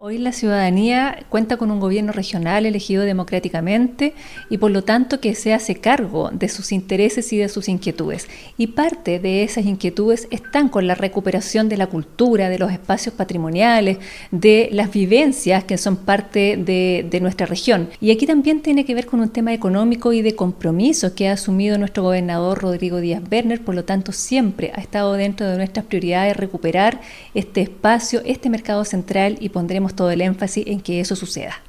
Hoy la ciudadanía cuenta con un gobierno regional elegido democráticamente y por lo tanto que se hace cargo de sus intereses y de sus inquietudes. Y parte de esas inquietudes están con la recuperación de la cultura, de los espacios patrimoniales, de las vivencias que son parte de nuestra región. Y aquí también tiene que ver con un tema económico y de compromisos que ha asumido nuestro gobernador Rodrigo Díaz Werner. Por lo tanto, siempre ha estado dentro de nuestras prioridades recuperar este espacio, este mercado central, y pondremos todo el énfasis en que eso suceda.